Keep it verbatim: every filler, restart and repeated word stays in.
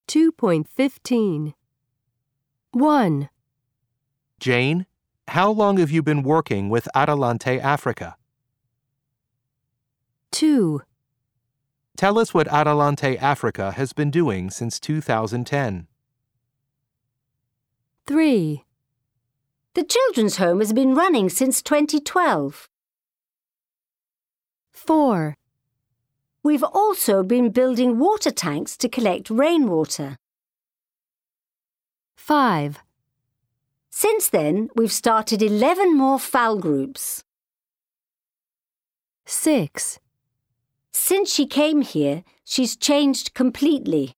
two point fifteen. one. Jane, how long have you been working with Adelante Africa? two. Tell us what Adelante Africa has been doing since two thousand ten. three. The children's home has been running since twenty twelve. four. We've also been building water tanks to collect rainwater. five. Since then, we've started eleven more F A L groups. six. Since she came here, she's changed completely.